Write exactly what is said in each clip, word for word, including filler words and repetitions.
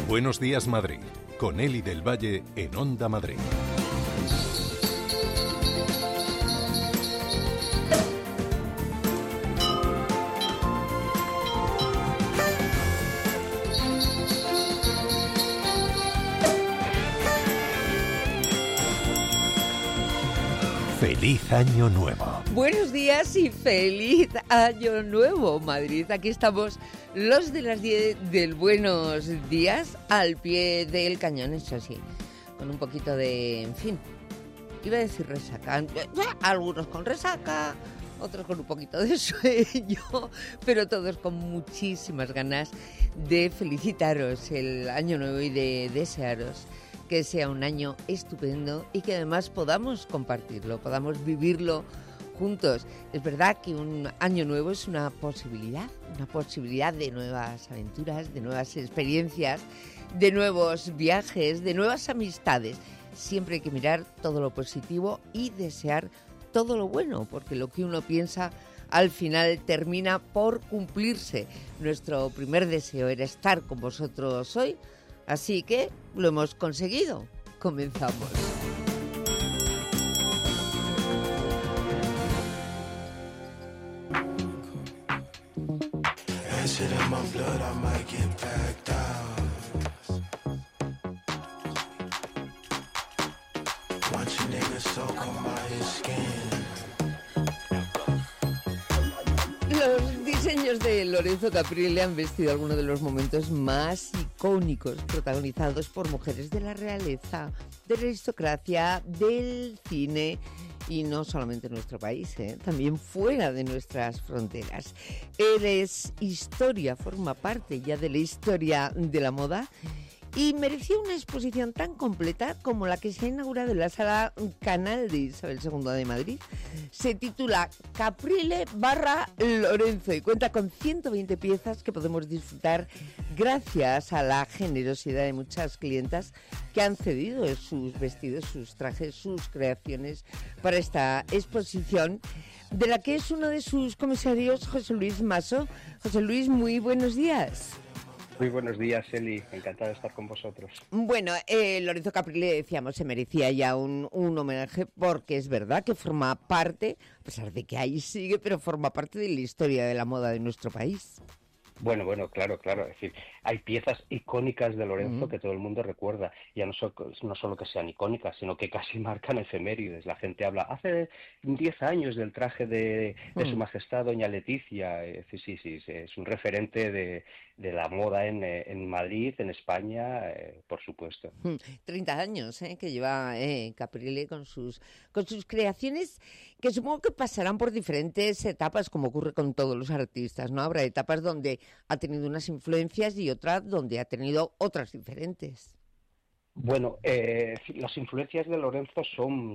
Buenos días, Madrid, con Eli del Valle en Onda Madrid. ¡Feliz Año Nuevo! Buenos días y feliz Año Nuevo, Madrid. Aquí estamos los de las diez del Buenos Días al pie del cañón, eso sí, con un poquito de, en fin, iba a decir resaca. Algunos con resaca, otros con un poquito de sueño, pero todos con muchísimas ganas de felicitaros el Año Nuevo y de desearos que sea un año estupendo y que además podamos compartirlo, podamos vivirlo juntos. Es verdad que un año nuevo es una posibilidad, una posibilidad de nuevas aventuras, de nuevas experiencias, de nuevos viajes, de nuevas amistades. Siempre hay que mirar todo lo positivo y desear todo lo bueno, porque lo que uno piensa al final termina por cumplirse. Nuestro primer deseo era estar con vosotros hoy, así que lo hemos conseguido. Comenzamos. Los diseños de Lorenzo Caprile han vestido algunos de los momentos más icónicos protagonizados por mujeres de la realeza, de la aristocracia, del cine y no solamente en nuestro país, ¿eh? También fuera de nuestras fronteras. Él es historia, forma parte ya de la historia de la moda y mereció una exposición tan completa como la que se ha inaugurado en la Sala Canal de Isabel segunda de Madrid. Se titula Caprile barra Lorenzo y cuenta con ciento veinte piezas que podemos disfrutar gracias a la generosidad de muchas clientas que han cedido sus vestidos, sus trajes, sus creaciones para esta exposición, de la que es uno de sus comisarios, José Luis Maso. José Luis, muy buenos días. Muy buenos días, Eli. Encantado de estar con vosotros. Bueno, eh, Lorenzo Caprile, decíamos, se merecía ya un, un homenaje porque es verdad que forma parte, a pesar de que ahí sigue, pero forma parte de la historia de la moda de nuestro país. Bueno, bueno, claro, claro. Es decir, hay piezas icónicas de Lorenzo Mm. que todo el mundo recuerda. Ya no, so, no solo que sean icónicas, sino que casi marcan efemérides. La gente habla, hace diez años del traje de, de Mm. Su Majestad Doña Leticia. Es decir, sí, sí, sí, es un referente de, de la moda en, en Madrid, en España, eh, por supuesto. Mm. treinta años eh, que lleva eh, Caprile con sus, con sus creaciones, que supongo que pasarán por diferentes etapas, como ocurre con todos los artistas, ¿no? Habrá etapas donde ha tenido unas influencias y otras donde ha tenido otras diferentes. Bueno, eh, las influencias de Lorenzo son,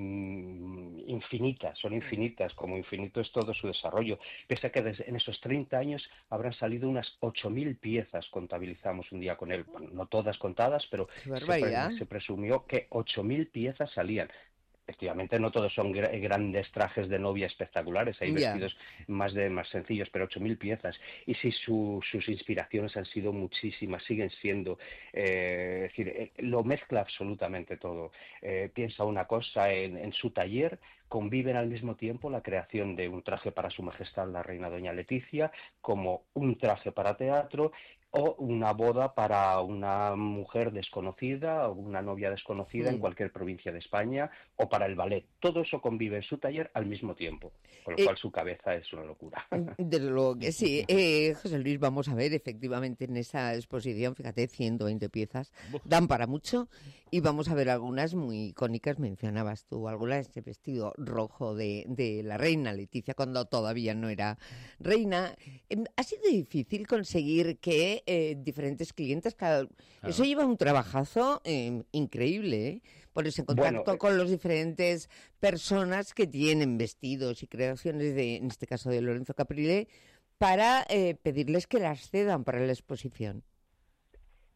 son infinitas, son infinitas, como infinito es todo su desarrollo. Pese a que desde, en esos treinta años habrán salido unas ocho mil piezas, contabilizamos un día con él. Bueno, no todas contadas, pero se, pre, se presumió que ocho mil piezas salían. Efectivamente, no todos son gr- grandes trajes de novia espectaculares, hay Yeah. vestidos más de más sencillos, pero ocho mil piezas. Y sí, su, sus inspiraciones han sido muchísimas, siguen siendo, eh, es decir, eh, lo mezcla absolutamente todo. Eh, piensa una cosa, en, en su taller conviven al mismo tiempo la creación de un traje para Su Majestad la Reina Doña Leticia, como un traje para teatro, o una boda para una mujer desconocida o una novia desconocida mm. en cualquier provincia de España, o para el ballet. Todo eso convive en su taller al mismo tiempo, con lo eh, cual su cabeza es una locura. Desde luego que sí. Eh, José Luis, vamos a ver, efectivamente en esa exposición, fíjate, ciento veinte piezas, dan para mucho, y vamos a ver algunas muy icónicas, mencionabas tú, algunas de este vestido rojo de, de la reina Leticia, cuando todavía no era reina. Ha sido difícil conseguir que Eh, diferentes clientes, claro, claro. Eso lleva un trabajazo eh, increíble, ¿eh? Ponerse en contacto bueno, con las diferentes personas que tienen vestidos y creaciones, de, en este caso de Lorenzo Caprile, para eh, pedirles que las cedan para la exposición.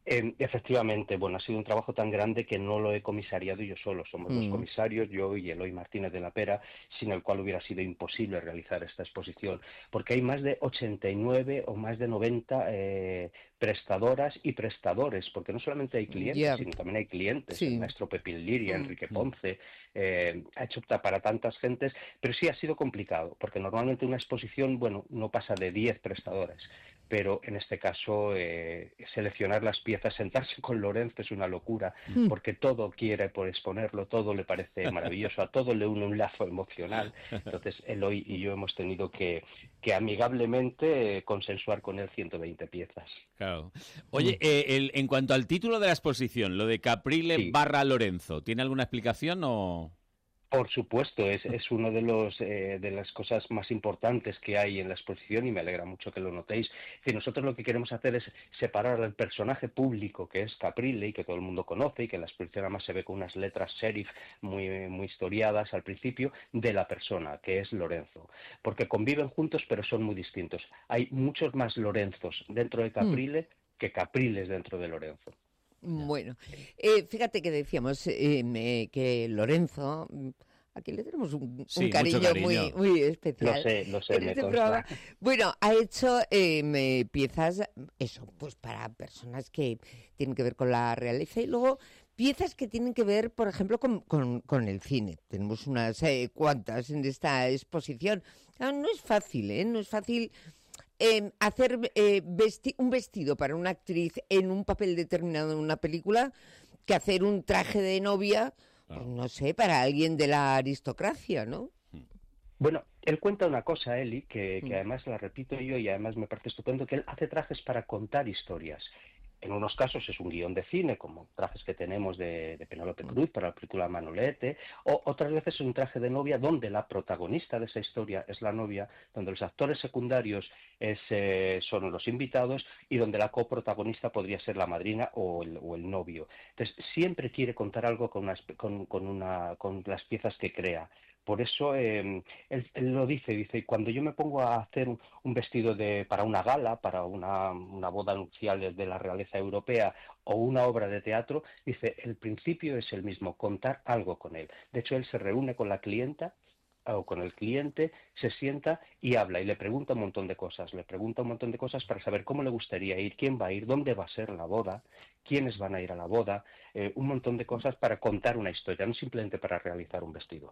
Eh, efectivamente, bueno, ha sido un trabajo tan grande que no lo he comisariado yo solo. Somos mm. dos comisarios, yo y Eloy Martínez de la Pera, sin el cual hubiera sido imposible realizar esta exposición, porque hay más de ochenta y nueve o más de noventa eh, prestadoras y prestadores, porque no solamente hay clientes, yeah. sino también hay clientes. Sí. El maestro Pepín Liria, mm. Enrique Ponce, eh, ha hecho para tantas gentes, pero sí ha sido complicado, porque normalmente una exposición, bueno, no pasa de diez prestadores. Pero en este caso eh, seleccionar las piezas, sentarse con Lorenzo es una locura, mm. porque todo quiere por exponerlo, todo le parece maravilloso, a todo le une un lazo emocional. Entonces Eloy y yo hemos tenido que, que amigablemente eh, consensuar con él ciento veinte piezas. Claro. Oye, mm. eh, el, en cuanto al título de la exposición, lo de Caprile sí. barra Lorenzo, ¿tiene alguna explicación o...? Por supuesto, es, es una de, los, eh, de las cosas más importantes que hay en la exposición y me alegra mucho que lo notéis. Es decir, nosotros lo que queremos hacer es separar al personaje público que es Caprile y que todo el mundo conoce y que en la exposición además se ve con unas letras serif muy, muy historiadas al principio, de la persona que es Lorenzo. Porque conviven juntos pero son muy distintos. Hay muchos más Lorenzos dentro de Caprile mm. que Capriles dentro de Lorenzo. Bueno, eh, fíjate que decíamos eh, me, que Lorenzo, aquí le tenemos un, sí, un cariño, cariño muy muy especial. Lo sé, lo sé, me este consta. Bueno, ha hecho eh, piezas, eso, pues para personas que tienen que ver con la realeza y luego piezas que tienen que ver, por ejemplo, con, con, con el cine. Tenemos unas eh, cuantas en esta exposición. No, no es fácil, ¿eh? No es fácil... Eh, hacer eh, vesti- un vestido para una actriz en un papel determinado en una película que hacer un traje de novia, pues, no sé, para alguien de la aristocracia, ¿no? Bueno, él cuenta una cosa, Eli, que, que además la repito yo y además me parece estupendo, que él hace trajes para contar historias. En unos casos es un guión de cine, como trajes que tenemos de, de Penélope Cruz para la película Manolete, o otras veces es un traje de novia donde la protagonista de esa historia es la novia, donde los actores secundarios es, eh, son los invitados y donde la coprotagonista podría ser la madrina o el, o el novio. Entonces, siempre quiere contar algo con, unas, con, con, una, con las piezas que crea. Por eso eh, él, él lo dice, dice, cuando yo me pongo a hacer un, un vestido de, para una gala, para una, una boda nupcial de la realeza europea o una obra de teatro, dice, el principio es el mismo, contar algo con él. De hecho, él se reúne con la clienta o con el cliente, se sienta y habla y le pregunta un montón de cosas, le pregunta un montón de cosas para saber cómo le gustaría ir, quién va a ir, dónde va a ser la boda, quiénes van a ir a la boda, eh, un montón de cosas para contar una historia, no simplemente para realizar un vestido.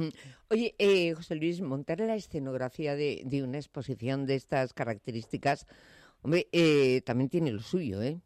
Oye, eh, José Luis, montar la escenografía de, de una exposición de estas características, hombre, eh, también tiene lo suyo, ¿eh?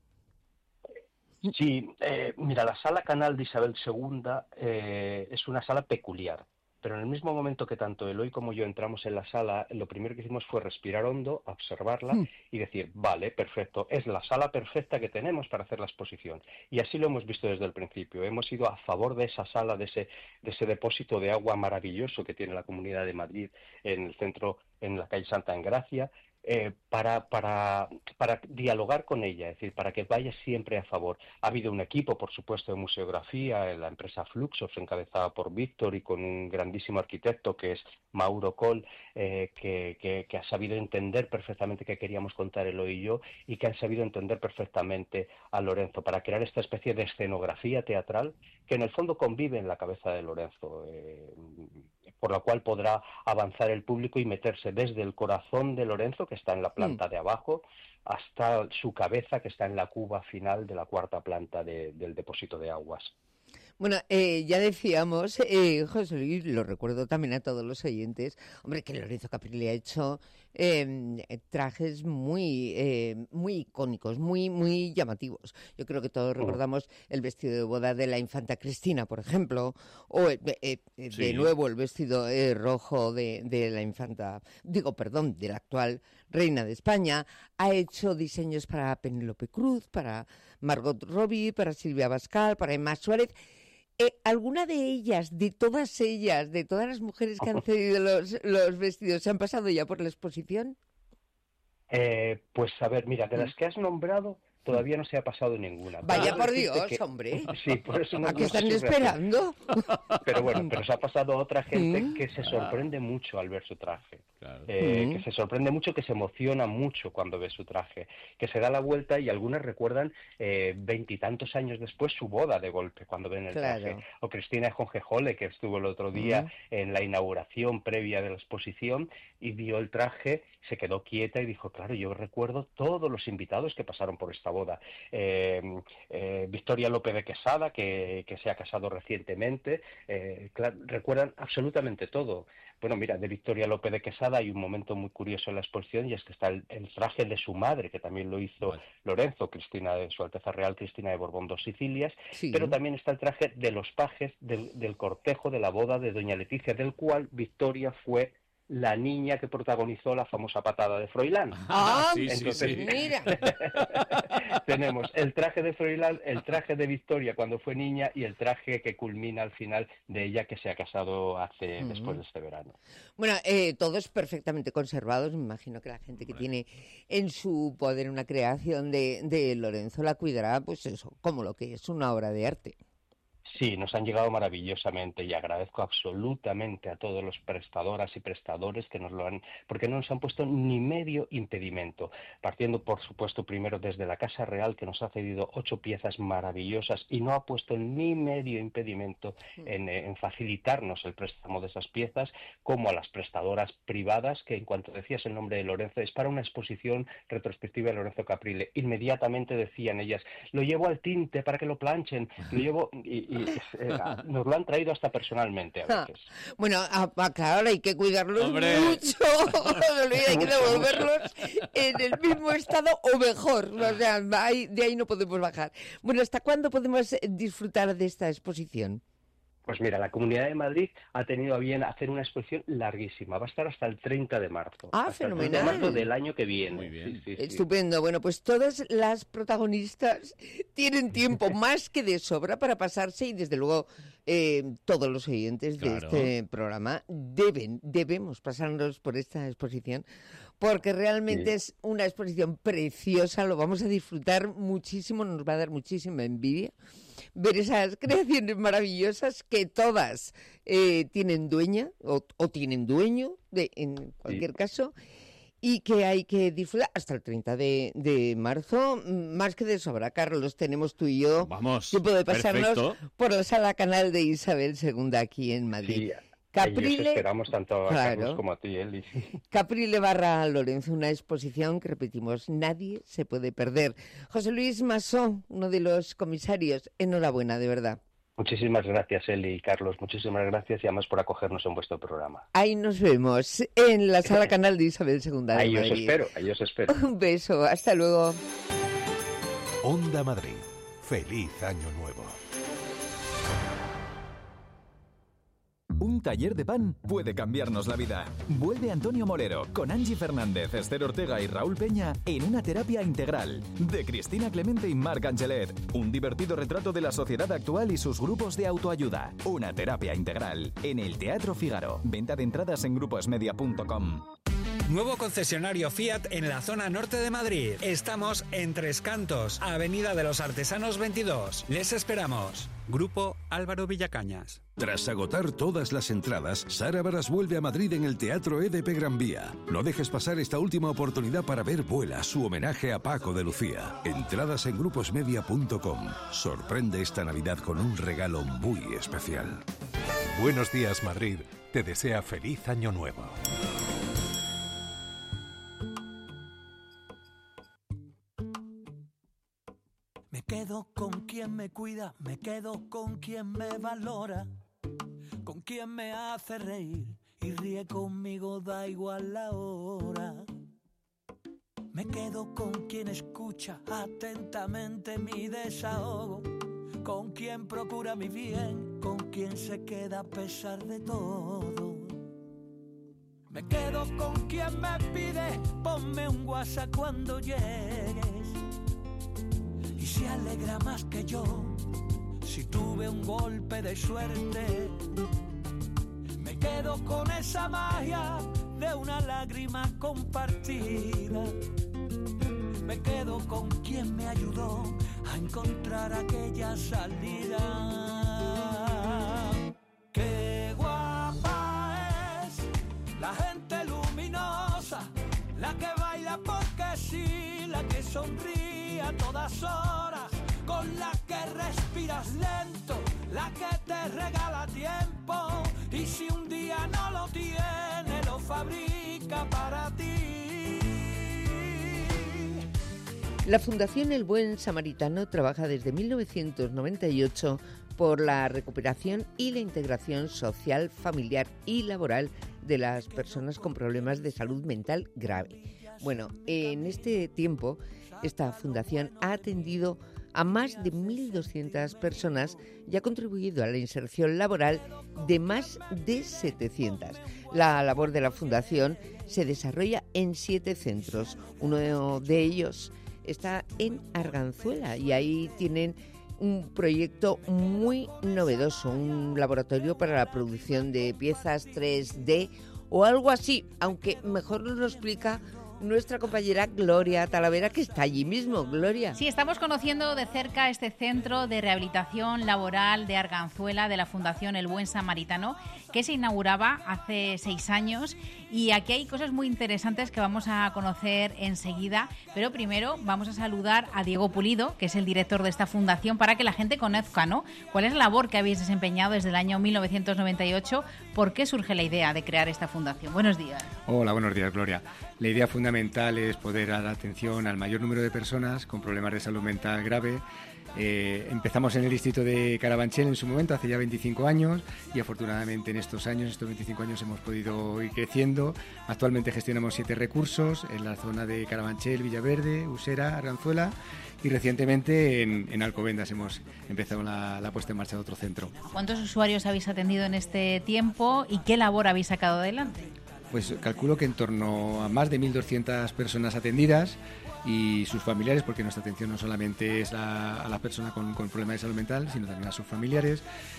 Sí, eh, mira, la sala Canal de Isabel segunda eh, es una sala peculiar. Pero en el mismo momento que tanto Eloy como yo entramos en la sala, lo primero que hicimos fue respirar hondo, observarla mm. y decir, vale, perfecto, es la sala perfecta que tenemos para hacer la exposición. Y así lo hemos visto desde el principio. Hemos ido a favor de esa sala, de ese, de ese depósito de agua maravilloso que tiene la Comunidad de Madrid en el centro, en la calle Santa Engracia, Eh, para, para, para dialogar con ella, es decir, para que vaya siempre a favor. Ha habido un equipo, por supuesto, de museografía, en la empresa Fluxos, encabezada por Víctor y con un grandísimo arquitecto que es Mauro Coll, eh, que, que, que ha sabido entender perfectamente qué queríamos contar Eloy y yo y que han sabido entender perfectamente a Lorenzo para crear esta especie de escenografía teatral que en el fondo convive en la cabeza de Lorenzo, eh, por la cual podrá avanzar el público y meterse desde el corazón de Lorenzo, que está en la planta mm. de abajo, hasta su cabeza, que está en la cuba final de la cuarta planta de, del depósito de aguas. Bueno, eh, ya decíamos, eh, José Luis, lo recuerdo también a todos los oyentes, hombre, que Lorenzo Caprile ha hecho eh, trajes muy eh, muy icónicos, muy muy llamativos. Yo creo que todos recordamos el vestido de boda de la infanta Cristina, por ejemplo, o eh, eh, de sí. nuevo el vestido eh, rojo de, de la infanta, digo, perdón, de la actual reina de España. Ha hecho diseños para Penélope Cruz, para Margot Robbie, para Silvia Pascal, para Emma Suárez. Eh, ¿Alguna de ellas, de todas ellas, de todas las mujeres que han cedido los, los vestidos, se han pasado ya por la exposición? Eh, pues a ver, mira, de las que has nombrado todavía no se ha pasado ninguna. Vaya pero por Dios, que... hombre. Sí, por eso no. ¿A qué están esperando? Pero bueno, pero se ha pasado otra gente que se sorprende mucho al ver su traje. claro. eh, Mm. que se sorprende mucho, que se emociona mucho cuando ve su traje, que se da la vuelta y algunas recuerdan veintitantos años después su boda de golpe cuando ven el Claro. traje. O Cristina Jonjejole, que estuvo el otro día Mm. en la inauguración previa de la exposición y vio el traje, se quedó quieta y dijo, claro, yo recuerdo todos los invitados que pasaron por esta boda. Eh, eh, Victoria López de Quesada, que, que se ha casado recientemente, eh, claro, recuerdan absolutamente todo. Bueno, mira, de Victoria López de Quesada hay un momento muy curioso en la exposición y es que está el, el traje de su madre, que también lo hizo Vale. Lorenzo, Cristina de Su Alteza Real, Cristina de Borbón dos Sicilias, Sí. pero también está el traje de los pajes del, del cortejo de la boda de doña Leticia, del cual Victoria fue la niña que protagonizó la famosa patada de Froilán. Ah, sí, sí, Entonces, sí. mira. Tenemos el traje de Froilán, el traje de Victoria cuando fue niña y el traje que culmina al final de ella, que se ha casado hace Mm. después de este verano. Bueno, eh, todos perfectamente conservados. Me imagino que la gente que tiene en su poder una creación de, de Lorenzo la cuidará, pues eso, como lo que es una obra de arte. Sí, nos han llegado maravillosamente y agradezco absolutamente a todos los prestadoras y prestadores que nos lo han, porque no nos han puesto ni medio impedimento, partiendo por supuesto primero desde la Casa Real, que nos ha cedido ocho piezas maravillosas y no ha puesto ni medio impedimento en, en facilitarnos el préstamo de esas piezas, como a las prestadoras privadas, que en cuanto decías el nombre de Lorenzo, es para una exposición retrospectiva de Lorenzo Caprile, inmediatamente decían ellas, lo llevo al tinte para que lo planchen, lo llevo y, y eh, nos lo han traído hasta personalmente a veces. Bueno, a, a, claro, hay que cuidarlos ¡Hombre! mucho. Hay que devolverlos en el mismo estado o mejor. O sea, ahí, de ahí no podemos bajar. Bueno, ¿hasta cuándo podemos disfrutar de esta exposición? Pues mira, la Comunidad de Madrid ha tenido a bien hacer una exposición larguísima. Va a estar hasta el treinta de marzo. Ah, hasta fenomenal. el treinta de marzo del año que viene. Muy bien. Sí, sí, sí. Estupendo. Bueno, pues todas las protagonistas tienen tiempo más que de sobra para pasarse y desde luego eh, todos los oyentes de Claro. este programa deben, debemos pasarnos por esta exposición porque realmente Sí. es una exposición preciosa, lo vamos a disfrutar muchísimo, nos va a dar muchísima envidia ver esas creaciones maravillosas que todas eh, tienen dueña o, o tienen dueño, de, en cualquier Sí. caso, y que hay que disfrutar hasta el treinta de, de marzo, más que de sobra. Carlos, tenemos tú y yo Vamos, tiempo de pasarnos perfecto. por la sala canal de Isabel segunda aquí en Madrid. Sí, Caprile, ahí os esperamos tanto a claro. Carlos como a ti, Eli. Caprile barra Lorenzo, una exposición que repetimos, nadie se puede perder. José Luis Masó, uno de los comisarios, enhorabuena, de verdad. Muchísimas gracias, Eli y Carlos. Muchísimas gracias y además por acogernos en vuestro programa. Ahí nos vemos en la sala canal de Isabel segunda de Ahí os Madrid. espero, ahí os espero. Un beso, hasta luego. Onda Madrid. Feliz Año Nuevo. Un taller de pan puede cambiarnos la vida. Vuelve Antonio Molero con Angie Fernández, Esther Ortega y Raúl Peña en Una terapia integral de Cristina Clemente y Marc Angelet. Un divertido retrato de la sociedad actual y sus grupos de autoayuda. Una terapia integral en el Teatro Fígaro. Venta de entradas en gruposmedia punto com. Nuevo concesionario Fiat en la zona norte de Madrid. Estamos en Tres Cantos, Avenida de los Artesanos veintidós. Les esperamos. Grupo Álvaro Villacañas. Tras agotar todas las entradas, Sara Baras vuelve a Madrid en el Teatro E D P Gran Vía. No dejes pasar esta última oportunidad para ver Vuela, su homenaje a Paco de Lucía. Entradas en gruposmedia punto com. Sorprende esta Navidad con un regalo muy especial. Buenos días, Madrid. Te desea feliz Año Nuevo. Me quedo con quien me cuida, me quedo con quien me valora, con quien me hace reír y ríe conmigo, da igual la hora. Me quedo con quien escucha atentamente mi desahogo, con quien procura mi bien, con quien se queda a pesar de todo. Me quedo con quien me pide, ponme un WhatsApp cuando llegues. Y se alegra más que yo si tuve un golpe de suerte. Me quedo con esa magia de una lágrima compartida. Me quedo con quien me ayudó a encontrar aquella salida. Qué guapa es la gente luminosa sonríe a todas horas, con la que respiras lento, la que te regala tiempo, y si un día no lo tiene, lo fabrica para ti. La Fundación El Buen Samaritano trabaja desde mil novecientos noventa y ocho por la recuperación y la integración social, familiar y laboral de las personas con problemas de salud mental grave. Bueno, en este tiempo, esta fundación ha atendido a más de mil doscientas personas y ha contribuido a la inserción laboral de más de setecientas. La labor de la fundación se desarrolla en siete centros. Uno de ellos está en Arganzuela y ahí tienen un proyecto muy novedoso, un laboratorio para la producción de piezas tres D o algo así, aunque mejor nos lo explica nuestra compañera Gloria Talavera, que está allí mismo. Gloria. Sí, estamos conociendo de cerca este centro de rehabilitación laboral de Arganzuela de la Fundación El Buen Samaritano, que se inauguraba hace seis años, y aquí hay cosas muy interesantes que vamos a conocer enseguida, pero primero vamos a saludar a Diego Pulido, que es el director de esta fundación, para que la gente conozca, ¿no?, cuál es la labor que habéis desempeñado desde el año mil novecientos noventa y ocho, por qué surge la idea de crear esta fundación. Buenos días. Hola, buenos días, Gloria. La idea fundamental es poder dar atención al mayor número de personas con problemas de salud mental grave. Eh, empezamos en el distrito de Carabanchel en su momento, hace ya veinticinco años, y afortunadamente en estos años, estos veinticinco años, hemos podido ir creciendo. Actualmente gestionamos siete recursos en la zona de Carabanchel, Villaverde, Usera, Arganzuela, y recientemente en, en Alcobendas hemos empezado la, la puesta en marcha de otro centro. ¿Cuántos usuarios habéis atendido en este tiempo y qué labor habéis sacado adelante? Pues calculo que en torno a más de mil doscientas personas atendidas y sus familiares, porque nuestra atención no solamente es a, a las personas con, con problemas de salud mental, sino también a sus familiares.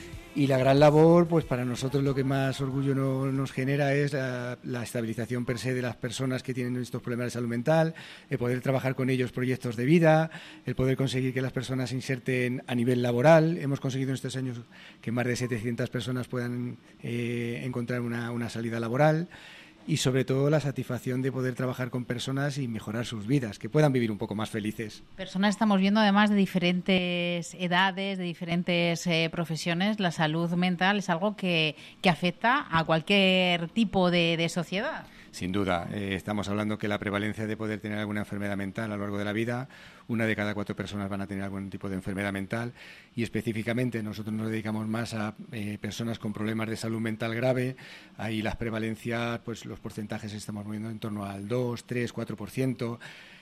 Y la gran labor, pues para nosotros lo que más orgullo no, nos genera es la, la estabilización per se de las personas que tienen estos problemas de salud mental, el poder trabajar con ellos proyectos de vida, el poder conseguir que las personas se inserten a nivel laboral. Hemos conseguido en estos años que más de setecientas personas puedan eh, encontrar una, una salida laboral. Y sobre todo la satisfacción de poder trabajar con personas y mejorar sus vidas, que puedan vivir un poco más felices. Personas estamos viendo además de diferentes edades, de diferentes eh, profesiones. La salud mental es algo que, que afecta a cualquier tipo de, de sociedad. Sin duda, eh, estamos hablando que la prevalencia de poder tener alguna enfermedad mental a lo largo de la vida, una de cada cuatro personas van a tener algún tipo de enfermedad mental, y específicamente nosotros nos dedicamos más a eh, personas con problemas de salud mental grave. Ahí las prevalencias, pues los porcentajes estamos moviendo en torno al dos, tres, cuatro por ciento.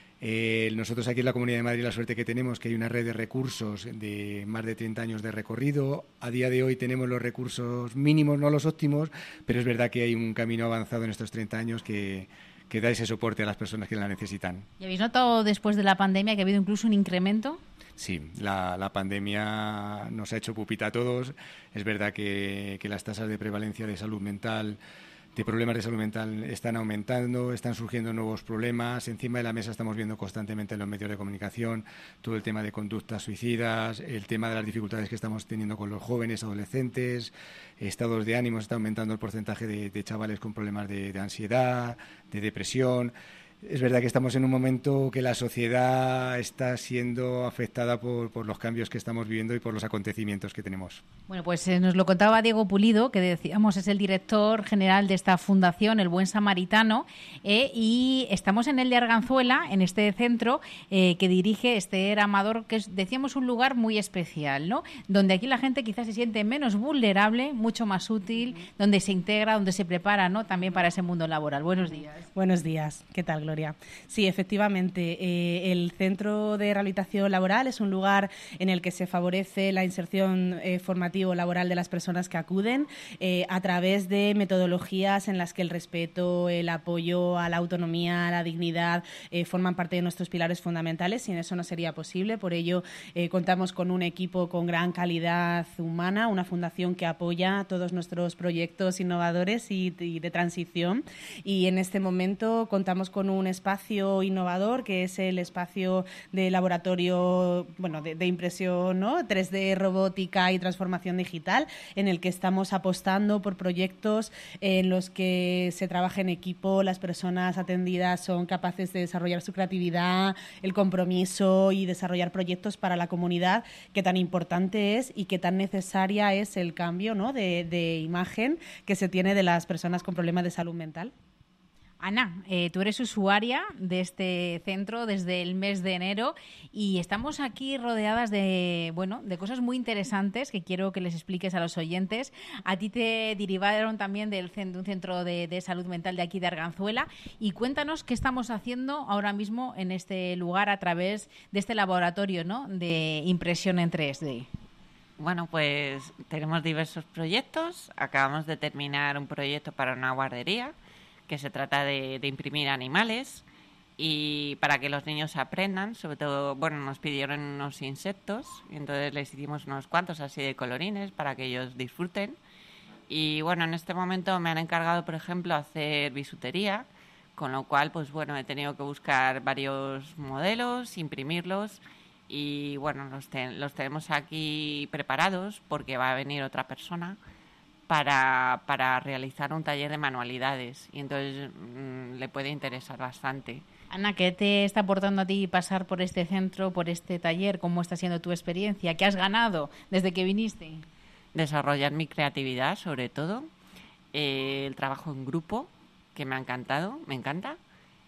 Eh, nosotros aquí en la Comunidad de Madrid la suerte que tenemos que hay una red de recursos de más de treinta años de recorrido. A día de hoy tenemos los recursos mínimos, no los óptimos, pero es verdad que hay un camino avanzado en estos treinta años que, que da ese soporte a las personas que la necesitan. ¿Y habéis notado después de la pandemia que ha habido incluso un incremento? Sí, la, la pandemia nos ha hecho pupita a todos. Es verdad que, que las tasas de prevalencia de salud mental, de problemas de salud mental, están aumentando, están surgiendo nuevos problemas. Encima de la mesa estamos viendo constantemente en los medios de comunicación todo el tema de conductas suicidas, el tema de las dificultades que estamos teniendo con los jóvenes, adolescentes, estados de ánimo. Está aumentando el porcentaje de, de chavales con problemas de, de ansiedad, de depresión. Es verdad que estamos en un momento que la sociedad está siendo afectada por, por los cambios que estamos viviendo y por los acontecimientos que tenemos. Bueno, pues eh, nos lo contaba Diego Pulido, que decíamos es el director general de esta fundación, El Buen Samaritano, eh, y estamos en el de Arganzuela, en este centro eh, que dirige Esther Amador, que es, decíamos, un lugar muy especial, ¿no?, donde aquí la gente quizás se siente menos vulnerable, mucho más útil, donde se integra, donde se prepara, ¿no?, también para ese mundo laboral. Buenos días. Buenos días. ¿Qué tal, Gloria? Sí, efectivamente, eh, el Centro de Rehabilitación Laboral es un lugar en el que se favorece la inserción eh, formativo-laboral de las personas que acuden eh, a través de metodologías en las que el respeto, el apoyo a la autonomía, a la dignidad eh, forman parte de nuestros pilares fundamentales. Sin eso no sería posible. Por ello, eh, contamos con un equipo con gran calidad humana, una fundación que apoya todos nuestros proyectos innovadores y, y de transición. Y en este momento contamos con un un espacio innovador que es el espacio de laboratorio, bueno, de, de impresión, ¿no? tres D, robótica y transformación digital, en el que estamos apostando por proyectos en los que se trabaja en equipo, las personas atendidas son capaces de desarrollar su creatividad, el compromiso y desarrollar proyectos para la comunidad, que tan importante es y que tan necesaria es el cambio, ¿no? de, de imagen que se tiene de las personas con problemas de salud mental. Ana, eh, tú eres usuaria de este centro desde el mes de enero y estamos aquí rodeadas de, bueno, de cosas muy interesantes que quiero que les expliques a los oyentes. A ti te derivaron también del, de un centro de, de salud mental de aquí de Arganzuela y cuéntanos qué estamos haciendo ahora mismo en este lugar a través de este laboratorio, ¿no? de impresión en tres D. Bueno, pues tenemos diversos proyectos. Acabamos de terminar un proyecto para una guardería que se trata de, de imprimir animales y para que los niños aprendan, sobre todo, bueno, nos pidieron unos insectos y entonces les hicimos unos cuantos así de colorines para que ellos disfruten. Y bueno, en este momento me han encargado, por ejemplo, hacer bisutería, con lo cual, pues bueno, he tenido que buscar varios modelos, imprimirlos y bueno, los, ten, los tenemos aquí preparados porque va a venir otra persona para, para realizar un taller de manualidades y entonces mmm, le puede interesar bastante. Ana, ¿qué te está aportando a ti pasar por este centro, por este taller? ¿Cómo está siendo tu experiencia? ¿Qué has ganado desde que viniste? Desarrollar mi creatividad, sobre todo, eh, el trabajo en grupo, que me ha encantado, me encanta,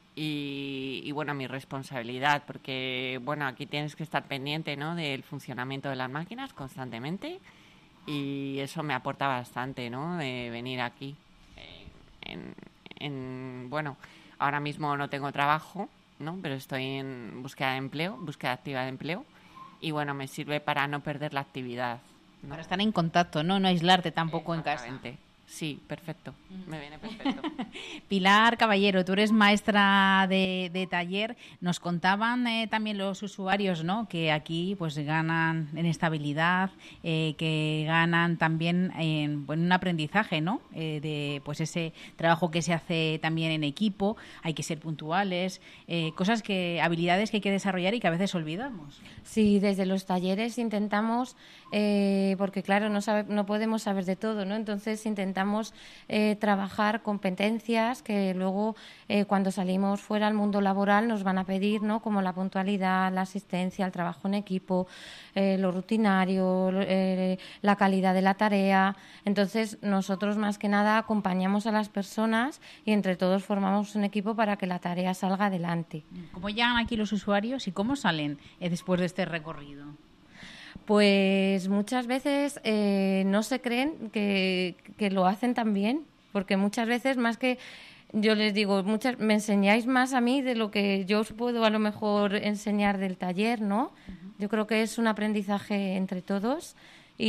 y, y bueno, mi responsabilidad, porque bueno, aquí tienes que estar pendiente, ¿no?, del funcionamiento de las máquinas constantemente. Y eso me aporta bastante, ¿no?, de venir aquí. En, en, bueno, ahora mismo no tengo trabajo, ¿no?, pero estoy en búsqueda de empleo, búsqueda activa de empleo. Y bueno, me sirve para no perder la actividad, ¿no? Para estar en contacto, ¿no? No aislarte tampoco en casa. Sí, perfecto. Me viene perfecto. Pilar Caballero, tú eres maestra de, de taller. Nos contaban eh, también los usuarios, ¿no?, que aquí pues ganan en estabilidad, eh, que ganan también en, en un aprendizaje, ¿no?, eh, de pues ese trabajo que se hace también en equipo. Hay que ser puntuales, eh, cosas que, habilidades que hay que desarrollar y que a veces olvidamos. Sí, desde los talleres intentamos, eh, porque claro, no sabe, no podemos saber de todo, ¿no? Entonces intentamos Intentamos eh, trabajar competencias que luego eh, cuando salimos fuera al mundo laboral nos van a pedir, ¿no?, como la puntualidad, la asistencia, el trabajo en equipo, eh, lo rutinario, eh, la calidad de la tarea. Entonces nosotros más que nada acompañamos a las personas y entre todos formamos un equipo para que la tarea salga adelante. ¿Cómo llegan aquí los usuarios y cómo salen eh, después de este recorrido? Pues muchas veces eh, no se creen que, que lo hacen tan bien, porque muchas veces más que yo les digo, muchas, me enseñáis más a mí de lo que yo os puedo a lo mejor enseñar del taller, ¿no? Uh-huh. Yo creo que es un aprendizaje entre todos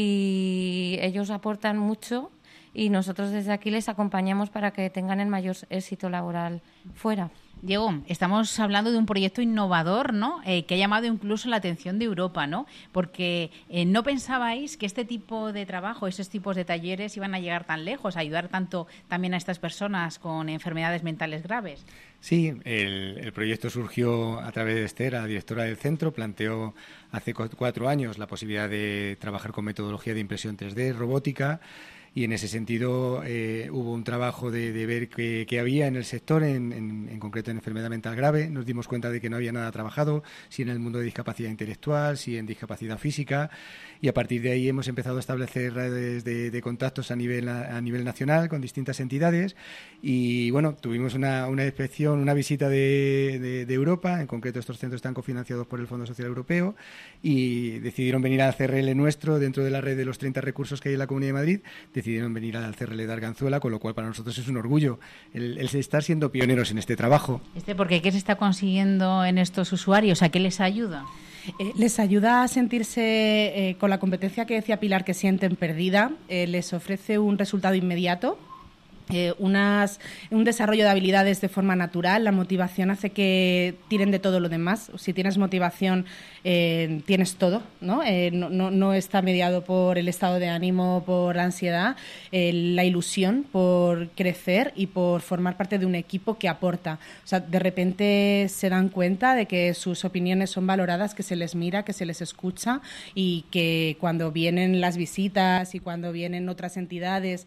y ellos aportan mucho y nosotros desde aquí les acompañamos para que tengan el mayor éxito laboral fuera. Diego, estamos hablando de un proyecto innovador, ¿no?, eh, que ha llamado incluso la atención de Europa, ¿no?, porque eh, no pensabais que este tipo de trabajo, esos tipos de talleres iban a llegar tan lejos, a ayudar tanto también a estas personas con enfermedades mentales graves. Sí, el, el proyecto surgió a través de Esther, la directora del centro, planteó hace cuatro años la posibilidad de trabajar con metodología de impresión tres D, robótica. Y en ese sentido eh, hubo un trabajo de, de ver qué, qué había en el sector, en, en, en concreto en enfermedad mental grave. Nos dimos cuenta de que no había nada trabajado, si en el mundo de discapacidad intelectual, si en discapacidad física. Y a partir de ahí hemos empezado a establecer redes de, de contactos a nivel, a, a nivel nacional con distintas entidades. Y bueno, tuvimos una, una inspección, una visita de, de, de Europa. En concreto estos centros están cofinanciados por el Fondo Social Europeo y decidieron venir al C R L nuestro dentro de la red de los treinta recursos que hay en la Comunidad de Madrid. Decidieron venir al C R L de Arganzuela, con lo cual para nosotros es un orgullo el, el estar siendo pioneros en este trabajo. Este, porque ¿qué se está consiguiendo en estos usuarios? ¿A qué les ayuda? Eh, les ayuda a sentirse eh, con la competencia que decía Pilar, que sienten perdida. Eh, les ofrece un resultado inmediato Eh, unas, un desarrollo de habilidades de forma natural. La motivación hace que tiren de todo lo demás. Si tienes motivación, eh, tienes todo, ¿no? Eh, no, no, no está mediado por el estado de ánimo, por la ansiedad, eh, la ilusión por crecer y por formar parte de un equipo que aporta. O sea, de repente se dan cuenta de que sus opiniones son valoradas, que se les mira, que se les escucha y que cuando vienen las visitas y cuando vienen otras entidades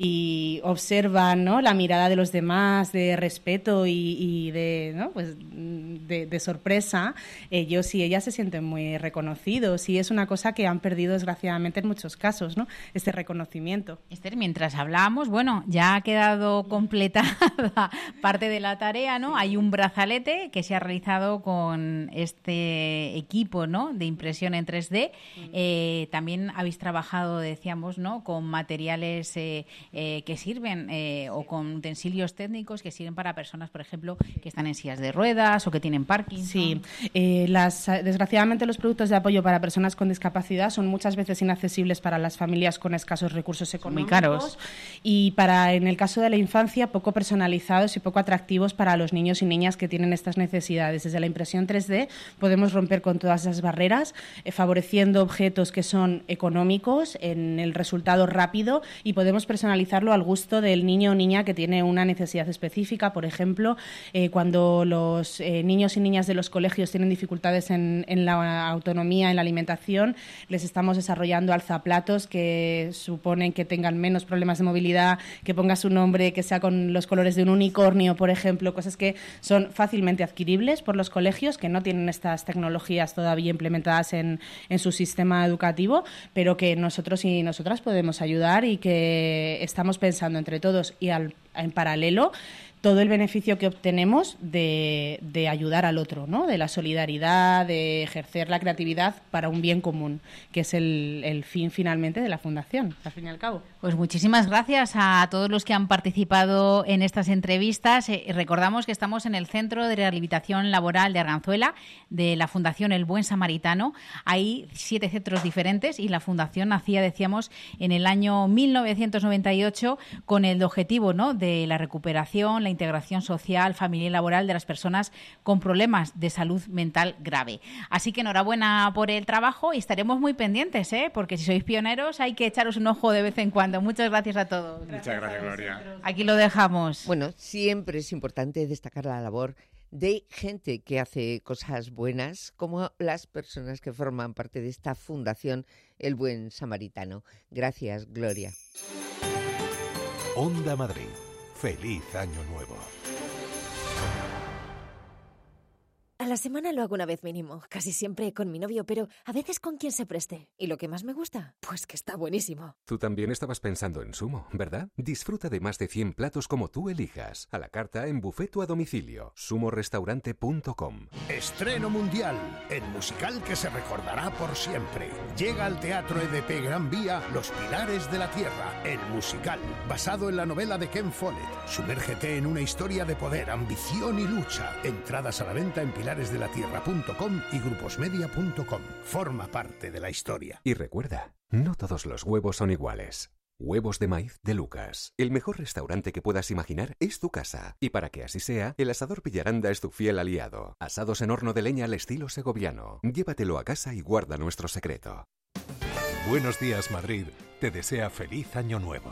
y observan, ¿no?, la mirada de los demás, de respeto y, y de, ¿no?, pues, de, de sorpresa, ellos y ellas se sienten muy reconocidos y es una cosa que han perdido desgraciadamente en muchos casos, ¿no?, este reconocimiento. Esther, mientras hablamos, bueno, ya ha quedado completada parte de la tarea, ¿no? Hay un brazalete que se ha realizado con este equipo, ¿no?, de impresión en tres D. Eh, también habéis trabajado, decíamos, ¿no?, con materiales eh, eh, que sirven eh, Eh, o con utensilios técnicos que sirven para personas, por ejemplo, que están en sillas de ruedas o que tienen Parkinson. Sí, eh, las, desgraciadamente los productos de apoyo para personas con discapacidad son muchas veces inaccesibles para las familias con escasos recursos económicos. Muy caros. Y para, en el caso de la infancia, poco personalizados y poco atractivos para los niños y niñas que tienen estas necesidades. Desde la impresión tres D podemos romper con todas esas barreras, eh, favoreciendo objetos que son económicos, en el resultado rápido, y podemos personalizarlo al gusto del niño o niña que tiene una necesidad específica. Por ejemplo, eh, cuando los eh, niños y niñas de los colegios tienen dificultades en, en la autonomía, en la alimentación, les estamos desarrollando alzaplatos que suponen que tengan menos problemas de movilidad, que ponga su nombre, que sea con los colores de un unicornio, por ejemplo, cosas que son fácilmente adquiribles por los colegios, que no tienen estas tecnologías todavía implementadas en, en su sistema educativo, pero que nosotros y nosotras podemos ayudar y que estamos pensando entre todos y al, en paralelo todo el beneficio que obtenemos de, de ayudar al otro, ¿no?, de la solidaridad, de ejercer la creatividad para un bien común, que es el, el fin finalmente de la Fundación, al fin y al cabo. Pues muchísimas gracias a todos los que han participado en estas entrevistas. Eh, recordamos que estamos en el Centro de Rehabilitación Laboral de Arganzuela, de la Fundación El Buen Samaritano. Hay siete centros diferentes y la Fundación nacía, decíamos, en el año mil novecientos noventa y ocho con el objetivo, ¿no?, de la recuperación, la integración social, familiar y laboral de las personas con problemas de salud mental grave. Así que enhorabuena por el trabajo y estaremos muy pendientes, ¿eh?, porque si sois pioneros hay que echaros un ojo de vez en cuando. Muchas gracias a todos. Muchas gracias, Gloria. Aquí lo dejamos. Bueno, siempre es importante destacar la labor de gente que hace cosas buenas, como las personas que forman parte de esta Fundación El Buen Samaritano. Gracias, Gloria. Onda Madrid. ¡Feliz Año Nuevo! A la semana lo hago una vez mínimo, casi siempre con mi novio, pero a veces con quien se preste. ¿Y lo que más me gusta? Pues que está buenísimo. Tú también estabas pensando en Sumo, ¿verdad? Disfruta de más de cien platos como tú elijas. A la carta, en buffet o a domicilio. sumo restaurante punto com. Estreno mundial, el musical que se recordará por siempre. Llega al Teatro E D P Gran Vía Los Pilares de la Tierra, el musical, basado en la novela de Ken Follett. Sumérgete en una historia de poder, ambición y lucha. Entradas a la venta en pilares de la tierra punto com y gruposmedia punto com. Forma parte de la historia. Y recuerda, no todos los huevos son iguales. Huevos de Maíz de Lucas. El mejor restaurante que puedas imaginar es tu casa. Y para que así sea, el Asador Villaranda es tu fiel aliado. Asados en horno de leña al estilo segoviano. Llévatelo a casa y guarda nuestro secreto. Buenos días, Madrid. Te desea feliz Año Nuevo.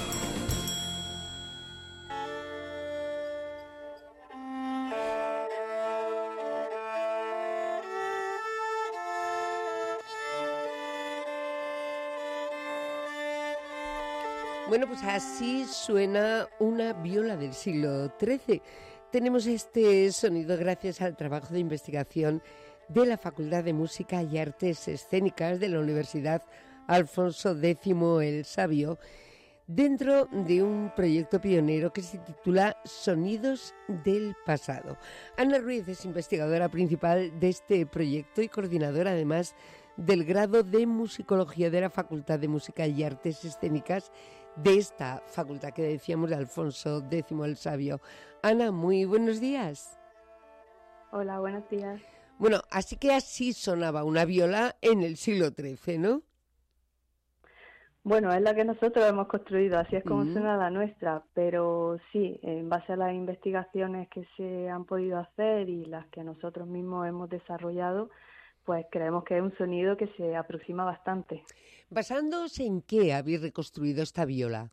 Bueno, pues así suena una viola del siglo trece. Tenemos este sonido gracias al trabajo de investigación de la Facultad de Música y Artes Escénicas de la Universidad Alfonso X el Sabio, dentro de un proyecto pionero que se titula Sonidos del Pasado. Ana Ruiz es investigadora principal de este proyecto y coordinadora además del grado de Musicología de la Facultad de Música y Artes Escénicas de esta facultad que decíamos de Alfonso X el Sabio. Ana, muy buenos días. Hola, buenos días. Bueno, así que así sonaba una viola en el siglo trece, ¿no? Bueno, es la que nosotros hemos construido, así es como Mm. suena la nuestra, pero sí, en base a las investigaciones que se han podido hacer y las que nosotros mismos hemos desarrollado, pues creemos que es un sonido que se aproxima bastante. ¿Basándose en qué habéis reconstruido esta viola?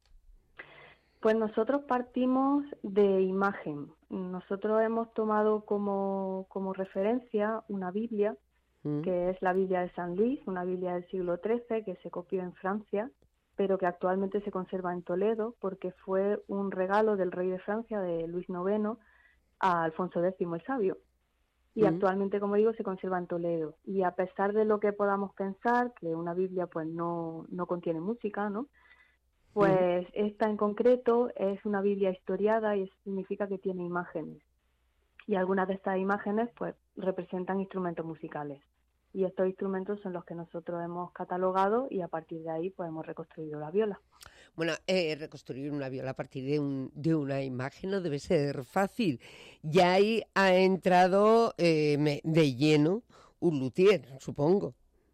Pues nosotros partimos de imagen. Nosotros hemos tomado como, como referencia una Biblia, Mm. que es la Biblia de San Luis, una Biblia del siglo trece que se copió en Francia, pero que actualmente se conserva en Toledo porque fue un regalo del rey de Francia, de Luis noveno, a Alfonso décimo el Sabio. Y Mm. actualmente, como digo, se conserva en Toledo. Y a pesar de lo que podamos pensar, que una Biblia pues no, no contiene música, ¿no? Pues esta en concreto es una Biblia historiada y eso significa que tiene imágenes. Y algunas de estas imágenes pues representan instrumentos musicales. Y estos instrumentos son los que nosotros hemos catalogado y a partir de ahí pues hemos reconstruido la viola. Bueno, eh, reconstruir una viola a partir de, un, de una imagen no debe ser fácil. Ya ahí ha entrado eh, me- de lleno un luthier, supongo.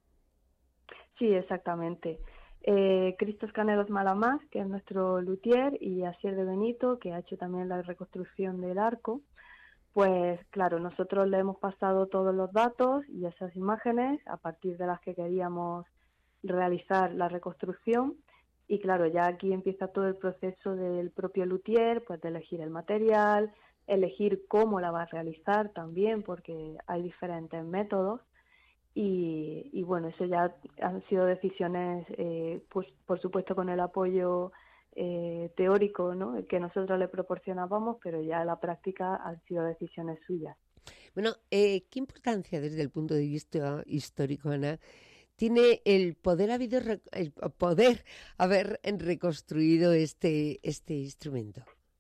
Sí, exactamente. Eh, Cristos Canelos Malamás, que es nuestro luthier, y Asier de Benito, que ha hecho también la reconstrucción del arco. Pues claro, nosotros le hemos pasado todos los datos y esas imágenes a partir de las que queríamos realizar la reconstrucción. Y claro, ya aquí empieza todo el proceso del propio luthier, pues de elegir el material, elegir cómo la va a realizar también, porque hay diferentes métodos. Y, y bueno, eso ya han sido decisiones, eh, pues por supuesto con el apoyo eh, teórico, ¿no?, que nosotros le proporcionábamos, pero ya en la práctica han sido decisiones suyas. Bueno, eh, ¿qué importancia desde el punto de vista histórico, Ana, tiene el poder, habido, rec- el poder haber reconstruido este, este instrumento?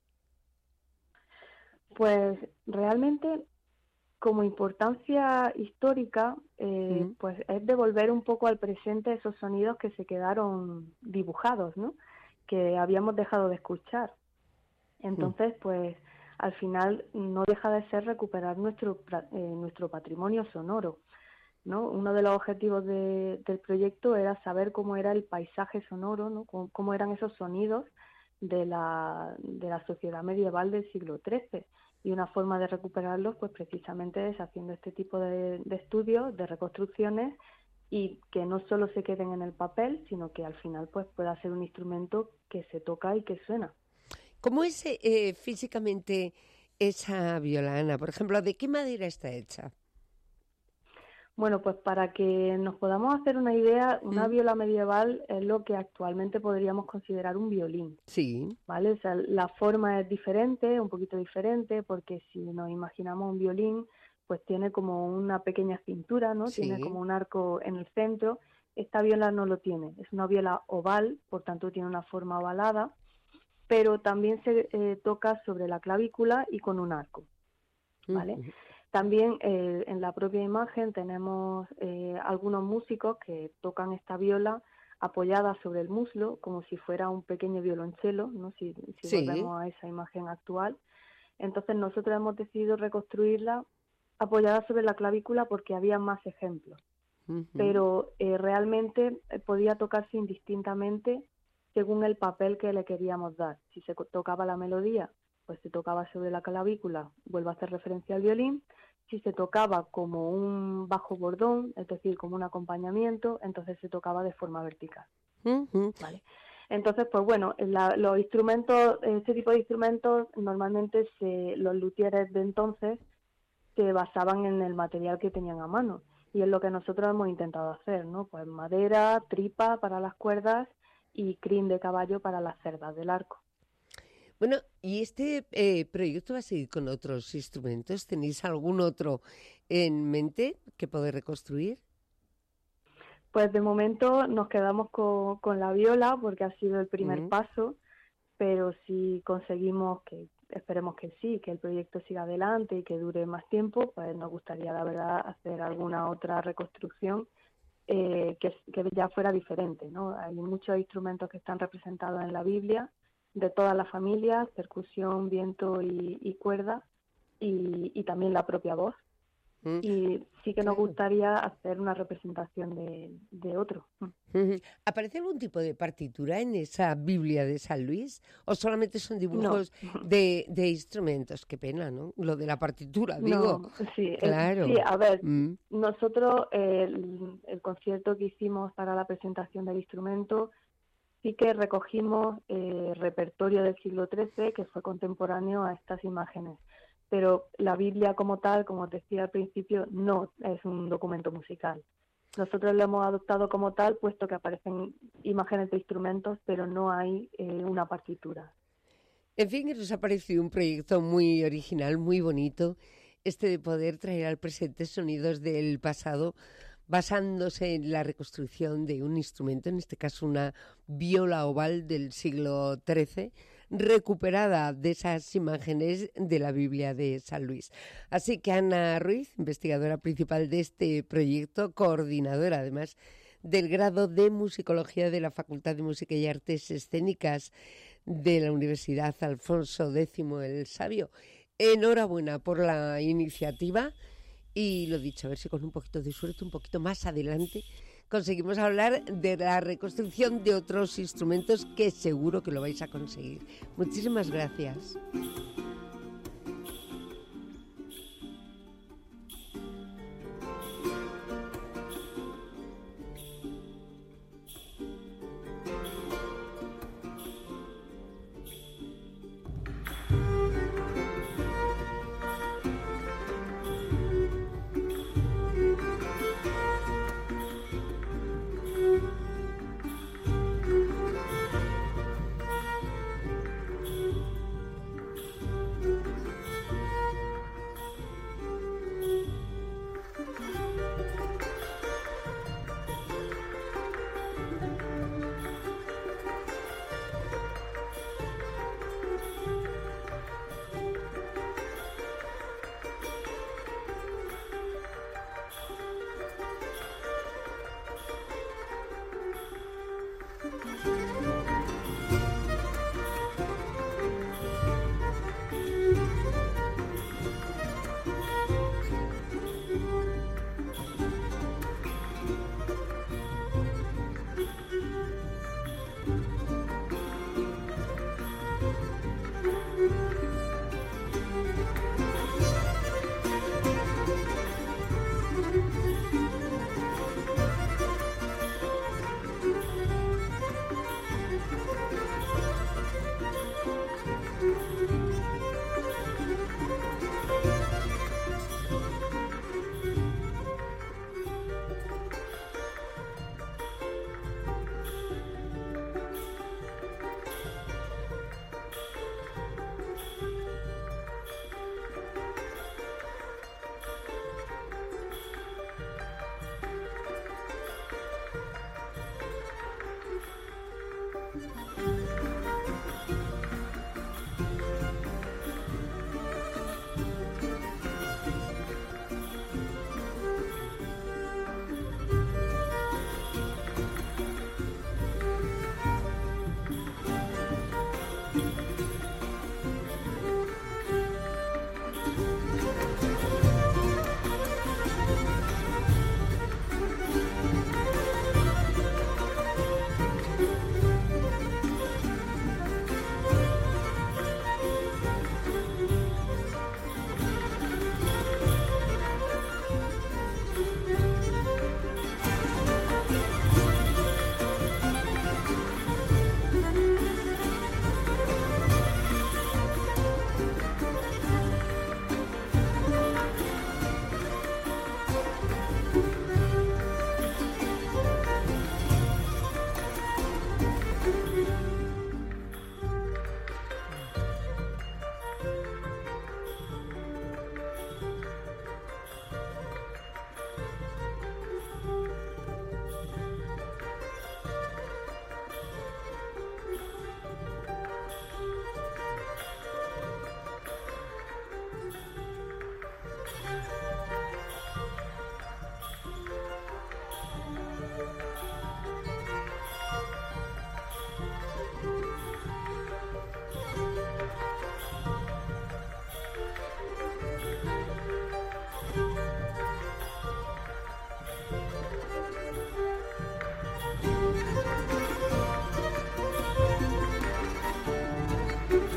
Pues realmente, como importancia histórica, eh, Ujú. pues es devolver un poco al presente esos sonidos que se quedaron dibujados, ¿no?, que habíamos dejado de escuchar. Entonces, pues al final no deja de ser recuperar nuestro pra- eh, nuestro patrimonio sonoro, ¿no? Uno de los objetivos de- del proyecto era saber cómo era el paisaje sonoro, ¿no?, cómo, cómo eran esos sonidos de la, de la sociedad medieval del siglo trece. Y una forma de recuperarlos, pues precisamente es haciendo este tipo de, de estudios, de reconstrucciones, y que no solo se queden en el papel, sino que al final pues pueda ser un instrumento que se toca y que suena. ¿Cómo es eh, físicamente esa viola, Ana? Por ejemplo, ¿de qué madera está hecha? Bueno, pues para que nos podamos hacer una idea, una Mm. viola medieval es lo que actualmente podríamos considerar un violín, Sí. ¿vale? O sea, la forma es diferente, un poquito diferente, porque si nos imaginamos un violín, pues tiene como una pequeña cintura, ¿no? Tiene Sí. como un arco en el centro. Esta viola no lo tiene, es una viola oval, por tanto tiene una forma ovalada, pero también se eh, toca sobre la clavícula y con un arco, ¿vale? Ujú. También eh, en la propia imagen tenemos eh, algunos músicos que tocan esta viola apoyada sobre el muslo, como si fuera un pequeño violonchelo, ¿no? Si, si Sí. volvemos a esa imagen actual. Entonces nosotros hemos decidido reconstruirla apoyada sobre la clavícula porque había más ejemplos, Ujú. pero eh, realmente eh, podía tocarse indistintamente según el papel que le queríamos dar. Si se co- tocaba la melodía, pues se tocaba sobre la clavícula, vuelvo a hacer referencia al violín. Si se tocaba como un bajo bordón, es decir, como un acompañamiento, entonces se tocaba de forma vertical. Ujú. ¿Vale? Entonces, pues bueno, la- los instrumentos, este tipo de instrumentos, normalmente se, los luthieres de entonces se basaban en el material que tenían a mano. Y es lo que nosotros hemos intentado hacer, ¿no? Pues madera, tripa para las cuerdas y crin de caballo para las cerdas del arco. Bueno, ¿y este eh, proyecto va a seguir con otros instrumentos? ¿Tenéis algún otro en mente que poder reconstruir? Pues de momento nos quedamos con, con la viola porque ha sido el primer Mm. paso, pero si conseguimos, que esperemos que sí, que el proyecto siga adelante y que dure más tiempo, pues nos gustaría, la verdad, hacer alguna otra reconstrucción eh, que, que ya fuera diferente, ¿no? Hay muchos instrumentos que están representados en la Biblia, de todas las familias, percusión, viento y, y cuerda, y, y también la propia voz. Mm. Y sí que nos Claro. gustaría hacer una representación de, de otro. Mm. ¿Aparece algún tipo de partitura en esa Biblia de San Luis? ¿O solamente son dibujos No. de, de instrumentos? Qué pena, ¿no? Lo de la partitura, digo. No, sí, eh, Claro. sí, a ver, Mm. nosotros eh, el, el concierto que hicimos para la presentación del instrumento sí que recogimos eh, repertorio del siglo trece que fue contemporáneo a estas imágenes, pero la Biblia como tal, como os decía al principio, no es un documento musical. Nosotros lo hemos adoptado como tal, puesto que aparecen imágenes de instrumentos, pero no hay eh, una partitura. En fin, que nos ha parecido un proyecto muy original, muy bonito, este de poder traer al presente sonidos del pasado, basándose en la reconstrucción de un instrumento, en este caso una viola oval del siglo trece, recuperada de esas imágenes de la Biblia de San Luis. Así que Ana Ruiz, investigadora principal de este proyecto, coordinadora además del grado de Musicología de la Facultad de Música y Artes Escénicas de la Universidad Alfonso X el Sabio. Enhorabuena por la iniciativa y lo dicho, a ver si con un poquito de suerte, un poquito más adelante, conseguimos hablar de la reconstrucción de otros instrumentos que seguro que lo vais a conseguir. Muchísimas gracias.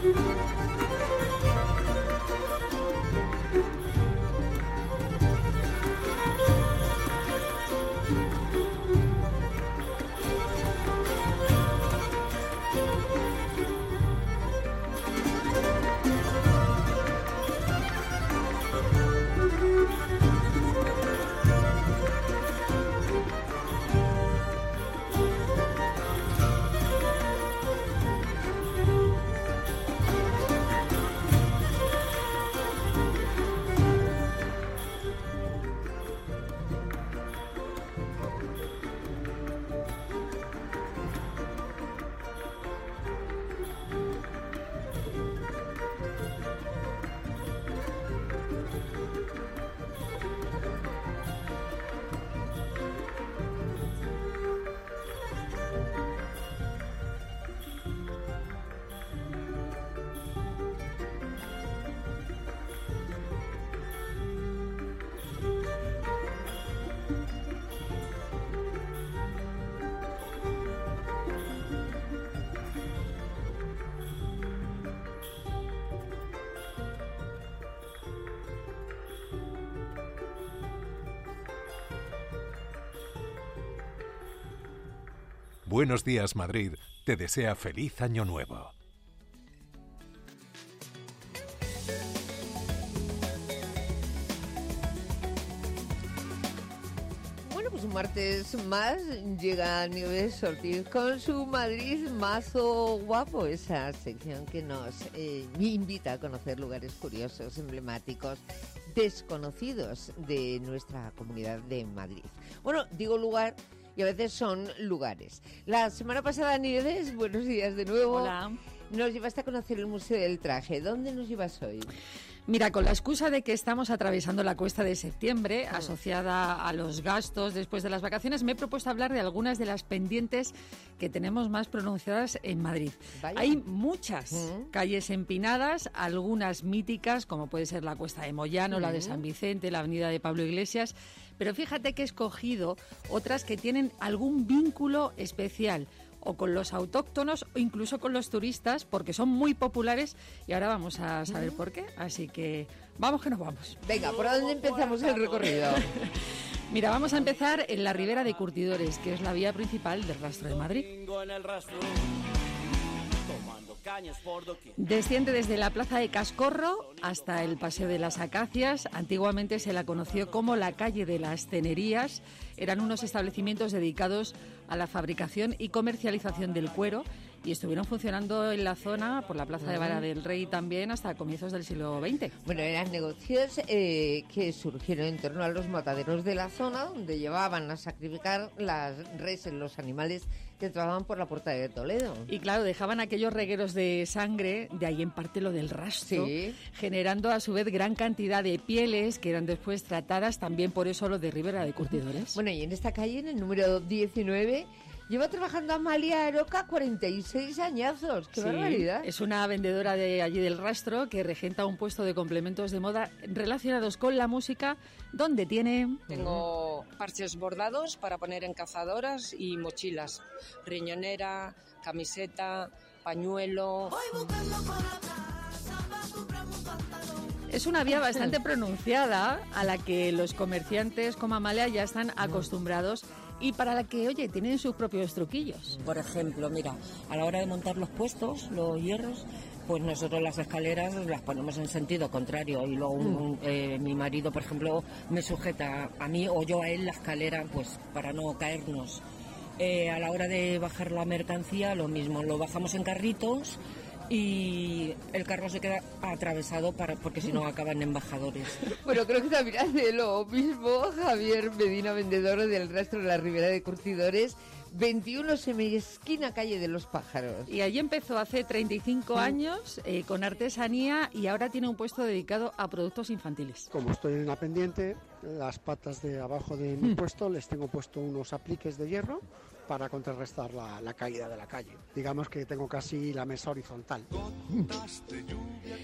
Buenos días, Madrid. Te desea feliz año nuevo. Bueno, pues un martes más llega Nieves Ortiz con su Madrid Mazo Guapo, esa sección que nos eh, invita a conocer lugares curiosos, emblemáticos, desconocidos de nuestra comunidad de Madrid. Bueno, digo lugar y a veces son lugares. La semana pasada, Nieves, buenos días de nuevo. Hola. Nos llevaste a conocer el Museo del Traje. ¿Dónde nos llevas hoy? Mira, con la excusa de que estamos atravesando la cuesta de septiembre, mm. asociada a los gastos después de las vacaciones, me he propuesto hablar de algunas de las pendientes que tenemos más pronunciadas en Madrid. Vaya. Hay muchas mm. calles empinadas, algunas míticas, como puede ser la Cuesta de Moyano, mm. la de San Vicente, la avenida de Pablo Iglesias, pero fíjate que he escogido otras que tienen algún vínculo especial, o con los autóctonos o incluso con los turistas, porque son muy populares y ahora vamos a saber por qué. Así que vamos que nos vamos. Venga, ¿por dónde empezamos el recorrido? Mira, vamos a empezar en la Ribera de Curtidores, que es la vía principal del Rastro de Madrid. Desciende desde la Plaza de Cascorro hasta el Paseo de las Acacias. Antiguamente se la conoció como la calle de las Tenerías. Eran unos establecimientos dedicados a la fabricación y comercialización del cuero y estuvieron funcionando en la zona, por la Plaza de Vara del Rey también, hasta comienzos del siglo veinte. Bueno, eran negocios eh, que surgieron en torno a los mataderos de la zona, donde llevaban a sacrificar las reses, los animales que entraban por la puerta de Toledo. Y claro, dejaban aquellos regueros de sangre, de ahí en parte lo del rastro, sí. generando a su vez gran cantidad de pieles que eran después tratadas, también por eso lo de Ribera de Curtidores. Bueno, y en esta calle, en el número diecinueve, lleva trabajando Amalia Aroca cuarenta y seis añazos. ¡Qué sí, barbaridad! Es una vendedora de allí del Rastro que regenta un puesto de complementos de moda relacionados con la música, donde tiene... Tengo parches bordados para poner en cazadoras y mochilas. Riñonera, camiseta, pañuelo... Es una vía bastante pronunciada a la que los comerciantes como Amalia ya están acostumbrados y para la que, oye, tienen sus propios truquillos. Por ejemplo, mira, a la hora de montar los puestos, los hierros, pues nosotros las escaleras las ponemos en sentido contrario y luego un, mm. eh, mi marido, por ejemplo, me sujeta a mí o yo a él la escalera, pues para no caernos. Eh, a la hora de bajar la mercancía, lo mismo, lo bajamos en carritos y el carro se queda atravesado para porque si no acaban embajadores. Bueno, creo que también hace lo mismo Javier Medina, vendedor del Rastro de la Ribera de Curtidores, veintiuno Semesquina, calle de los Pájaros. Y allí empezó hace treinta y cinco sí. años eh, con artesanía y ahora tiene un puesto dedicado a productos infantiles. Como estoy en la pendiente, las patas de abajo de mi mm. puesto les tengo puesto unos apliques de hierro para contrarrestar la, la caída de la calle. Digamos que tengo casi la mesa horizontal.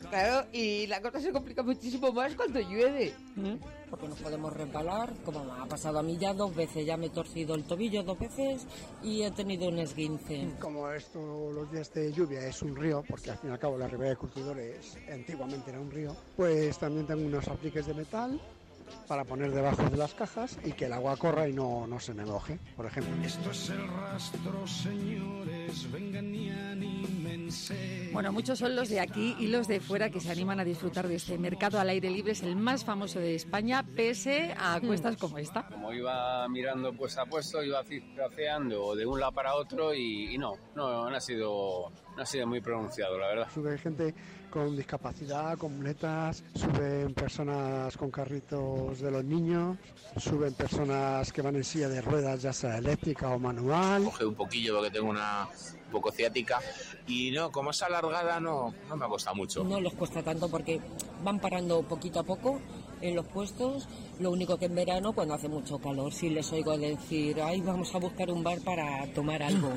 Claro, y la cosa se complica muchísimo más cuando llueve. Porque nos podemos resbalar, como me ha pasado a mí ya dos veces, ya me he torcido el tobillo dos veces y he tenido un esguince. Como esto, los días de lluvia es un río, porque al fin y al cabo la Ribera de Curtidores antiguamente era un río, pues también tengo unos apliques de metal para poner debajo de las cajas y que el agua corra y no, no se me moje, por ejemplo. Esto es el rastro, señores, vengan y anímense. Bueno, muchos son los de aquí y los de fuera que se animan a disfrutar de este mercado al aire libre. Es el más famoso de España, pese a cuestas como esta. Como iba mirando puesto a puesto, iba cifraceando de un lado para otro y, y no, no, no ha sido... No ha sido muy pronunciado, la verdad. Sube gente con discapacidad, con muletas, suben personas con carritos de los niños, suben personas que van en silla de ruedas, ya sea eléctrica o manual. Coge un poquillo porque tengo una un poco ciática y no, como es alargada no, no me ha costado mucho. No les cuesta tanto porque van parando poquito a poco en los puestos. Lo único que en verano, cuando hace mucho calor, sí les oigo decir, ay, vamos a buscar un bar para tomar algo.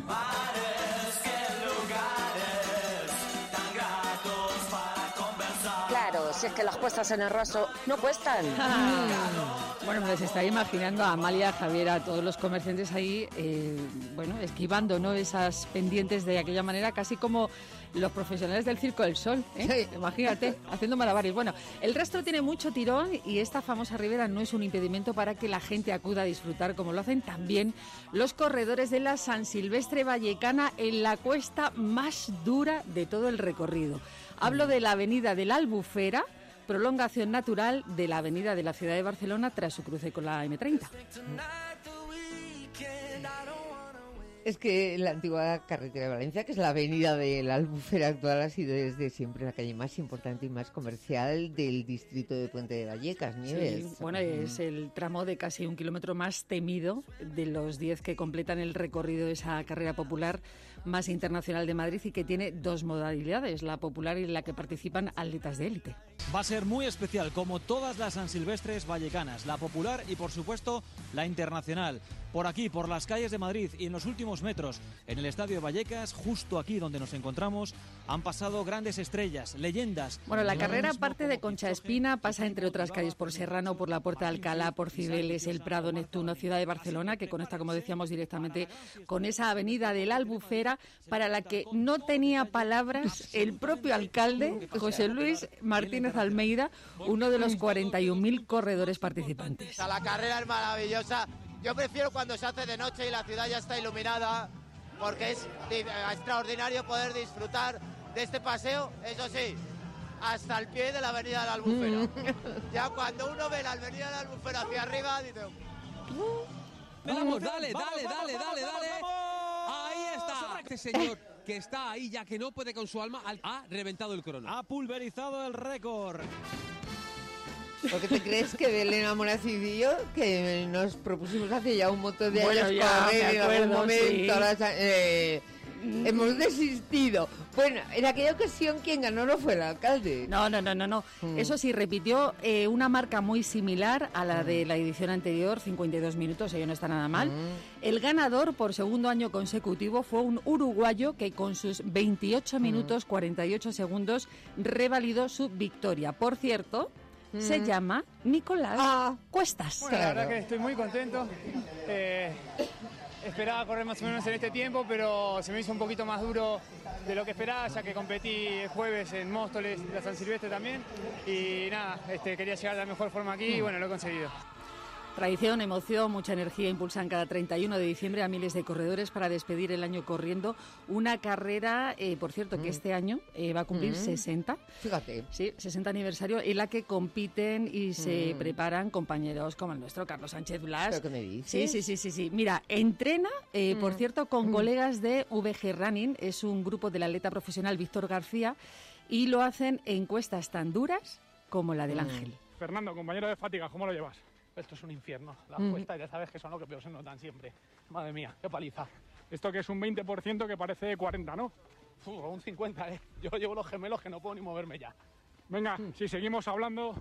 Claro, si es que las puestas en el raso no cuestan. Bueno, me les está imaginando a Amalia, a Javier, a todos los comerciantes ahí, eh, bueno, esquivando, ¿no?, esas pendientes de aquella manera, casi como los profesionales del Circo del Sol, ¿eh? Sí. Imagínate, haciendo malabares. Bueno, el rastro tiene mucho tirón y esta famosa ribera no es un impedimento para que la gente acuda a disfrutar, como lo hacen también los corredores de la San Silvestre Vallecana en la cuesta más dura de todo el recorrido. Hablo de la avenida de la Albufera, prolongación natural de la avenida de la ciudad de Barcelona tras su cruce con la eme treinta. Es que la antigua carretera de Valencia, que es la avenida de la Albufera actual, ha sido desde siempre la calle más importante y más comercial del distrito de Puente de Vallecas, Nieves. Sí, bueno, es el tramo de casi un kilómetro más temido de los diez que completan el recorrido de esa carrera popular más internacional de Madrid y que tiene dos modalidades, la popular y en la que participan atletas de élite. Va a ser muy especial, como todas las San Silvestres vallecanas, la popular y, por supuesto, la internacional. Por aquí, por las calles de Madrid y en los últimos metros, en el Estadio de Vallecas, justo aquí donde nos encontramos, han pasado grandes estrellas, leyendas. Bueno, la carrera parte de Concha Espina, pasa entre otras calles por Serrano, por la Puerta de Alcalá, por Cibeles, el Prado, Neptuno, Ciudad de Barcelona, que conecta, como decíamos, directamente con esa avenida de la Albufera, para la que no tenía palabras el propio alcalde, José Luis Martínez Almeida, uno de los cuarenta y un mil corredores participantes. La carrera es maravillosa. Yo prefiero cuando se hace de noche y la ciudad ya está iluminada, porque es extraordinario poder disfrutar de este paseo, eso sí, hasta el pie de la avenida de la Albufera. Mm. Ya cuando uno ve la avenida de la Albufera hacia arriba, dice... Vamos, dale, dale, dale, dale, dale. Ahí está. Este señor que está ahí ya que no puede con su alma, ha reventado el crono. Ha pulverizado el récord. ¿Por qué te crees que Belén Amoracidillo, y yo, que nos propusimos hace ya un montón de bueno, años ya, correr en algún momento, sí. ahora, eh, hemos desistido? Bueno, en aquella ocasión quien ganó no fue el alcalde. No, no, no, no, no. Mm. Eso sí, repitió eh, una marca muy similar a la mm. de la edición anterior, cincuenta y dos minutos, ello no está nada mal. Mm. El ganador por segundo año consecutivo fue un uruguayo que con sus veintiocho minutos, cuarenta y ocho segundos, revalidó su victoria. Por cierto... Mm. Se llama Nicolás ah. Cuestas. Bueno, la verdad que estoy muy contento. Eh, esperaba correr más o menos en este tiempo, pero se me hizo un poquito más duro de lo que esperaba, ya que competí el jueves en Móstoles, la San Silvestre también. Y nada, este, quería llegar de la mejor forma aquí y bueno, lo he conseguido. Tradición, emoción, mucha energía impulsan cada treinta y uno de diciembre a miles de corredores para despedir el año corriendo. Una carrera, eh, por cierto, mm. que este año eh, va a cumplir mm. sesenta. Fíjate. Sí, sesenta aniversario, en la que compiten y se mm. preparan compañeros como el nuestro, Carlos Sánchez Blas. ¿Pero qué me dices? Sí, sí, sí, sí, sí. Mira, entrena, eh, mm. por cierto, con mm. colegas de V G Running. Es un grupo del atleta profesional Víctor García y lo hacen en cuestas tan duras como la del mm. Ángel. Fernando, compañero de fatiga, ¿cómo lo llevas? Esto es un infierno. Las mm. cuestas ya sabes que son lo que peor se notan siempre. Madre mía, qué paliza. Esto que es un veinte por ciento que parece cuarenta, ¿no? Uf, un cincuenta, ¿eh? Yo llevo los gemelos que no puedo ni moverme ya. Venga, mm. si seguimos hablando,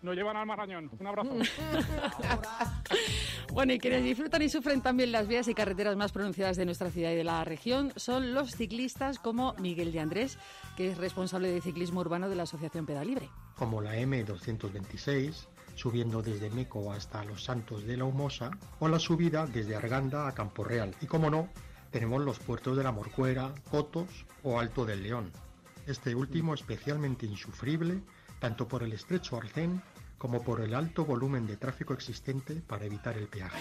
nos llevan al Marañón. Un abrazo. Bueno, y quienes disfrutan y sufren también las vías y carreteras más pronunciadas de nuestra ciudad y de la región son los ciclistas como Miguel de Andrés, que es responsable de ciclismo urbano de la Asociación Pedalibre. Como la eme doscientos veintiséis, subiendo desde Meco hasta Los Santos de la Humosa, o la subida desde Arganda a Campo Real. Y como no, tenemos los puertos de la Morcuera, Cotos o Alto del León. Este último especialmente insufrible, tanto por el estrecho arcén como por el alto volumen de tráfico existente para evitar el peaje.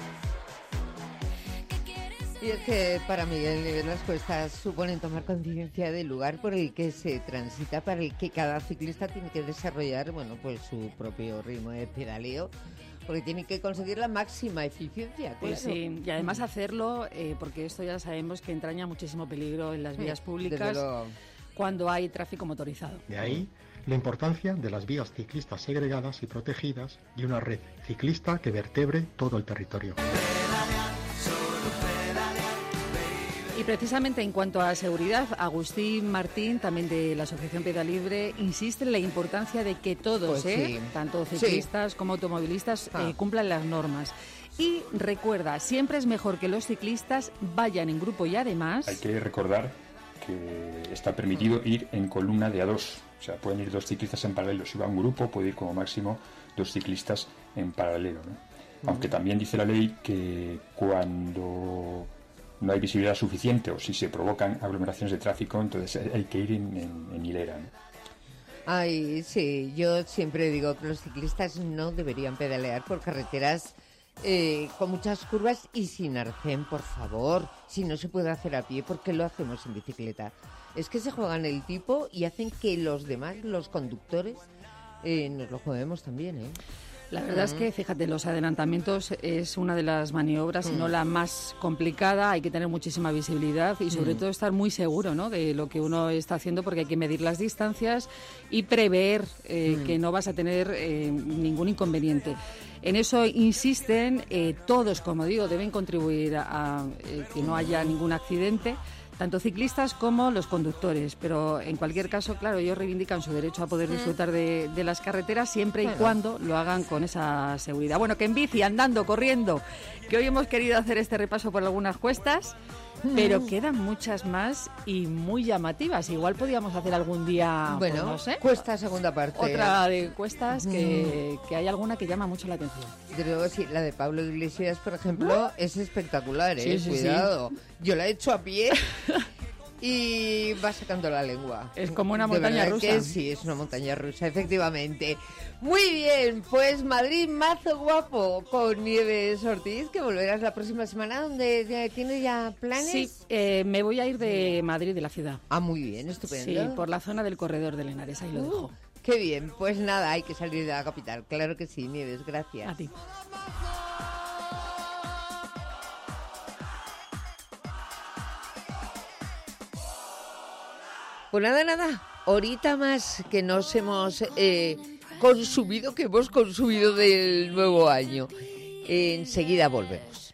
Y es que para Miguel Nieves las cuestas suponen tomar conciencia del lugar por el que se transita, para el que cada ciclista tiene que desarrollar, bueno, pues su propio ritmo de pedaleo, porque tiene que conseguir la máxima eficiencia. Claro. Pues sí, y además hacerlo, eh, porque esto ya sabemos que entraña muchísimo peligro en las vías públicas cuando hay tráfico motorizado. De ahí la importancia de las vías ciclistas segregadas y protegidas y una red ciclista que vertebre todo el territorio. Y precisamente en cuanto a seguridad, Agustín Martín, también de la Asociación Pedalibre, insiste en la importancia de que todos, Pues ¿eh? sí. tanto ciclistas sí. como automovilistas, ah. eh, cumplan las normas. Y recuerda, siempre es mejor que los ciclistas vayan en grupo y además... Hay que recordar que está permitido ir en columna de a dos. O sea, pueden ir dos ciclistas en paralelo. Si va un grupo, puede ir como máximo dos ciclistas en paralelo, ¿no? Uh-huh. Aunque también dice la ley que cuando no hay visibilidad suficiente o si se provocan aglomeraciones de tráfico, entonces hay que ir en, en, en hilera, ¿no? Ay, sí, yo siempre digo que los ciclistas no deberían pedalear por carreteras eh, con muchas curvas y sin arcén, por favor. Si no se puede hacer a pie, ¿por qué lo hacemos en bicicleta? Es que se juegan el tipo y hacen que los demás, los conductores, eh, nos lo juguemos también, ¿eh? La verdad es que, fíjate, los adelantamientos es una de las maniobras, si no la más complicada. Hay que tener muchísima visibilidad y sobre mm. todo estar muy seguro, ¿no?, de lo que uno está haciendo, porque hay que medir las distancias y prever eh, mm. que no vas a tener eh, ningún inconveniente. En eso insisten, eh, todos, como digo, deben contribuir a, a eh, que no haya ningún accidente, tanto ciclistas como los conductores, pero en cualquier caso, claro, ellos reivindican su derecho a poder disfrutar de, de las carreteras siempre y cuando lo hagan con esa seguridad. Bueno, que en bici, andando, corriendo, que hoy hemos querido hacer este repaso por algunas cuestas, pero quedan muchas más y muy llamativas. Igual podíamos hacer algún día, bueno, pues no sé, cuesta segunda parte. Otra de cuestas que, que hay alguna que llama mucho la atención. De luego, sí, la de Pablo Iglesias, por ejemplo, es espectacular, ¿eh? Sí, sí, Cuidado. Sí. Yo la he hecho a pie y va sacando la lengua. Es como una montaña de rusa. Que sí, es una montaña rusa, efectivamente. Muy bien, pues Madrid mazo guapo con Nieves Ortiz, que volverás la próxima semana, donde tienes ya planes. Sí, eh, me voy a ir de Madrid, de la ciudad. Ah, muy bien, estupendo. Sí, por la zona del corredor de Henares, ahí lo uh, dejo. Qué bien, pues nada, hay que salir de la capital. Claro que sí, Nieves, gracias. A ti. Pues nada, nada, ahorita más que nos hemos eh, consumido, que hemos consumido del nuevo año. Enseguida volvemos.